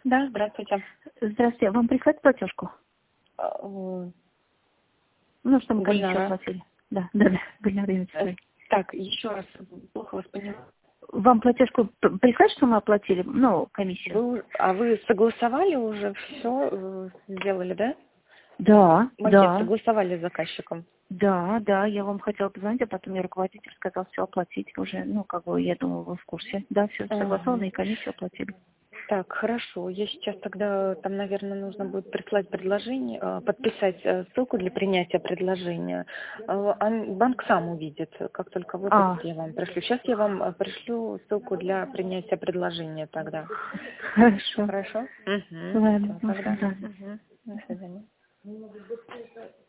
Да, здравствуйте. Здравствуйте. Вам прислать платежку? Ну, что мы комиссию Гульнара. оплатили. Да, да, да. Гульнара Юрьевна. Так, еще раз, плохо вас поняла. Вам платежку прислать, что мы оплатили? Ну, комиссию. Вы согласовали уже все, сделали, да? Да, Макет да, согласовали с заказчиком? да, я вам хотела позвонить, а потом мне руководитель сказал все оплатить уже. Ну, как бы, я думаю, вы в курсе. Да, все согласовано, и комиссию оплатили. Так, хорошо. Я сейчас тогда, там, наверное, нужно будет прислать предложение, подписать ссылку для принятия предложения. Банк сам увидит, как только выпадет, я вам пришлю. Сейчас я вам пришлю ссылку для принятия предложения тогда. Хорошо. Хорошо? Ладно, Всё, тогда. да. До свидания.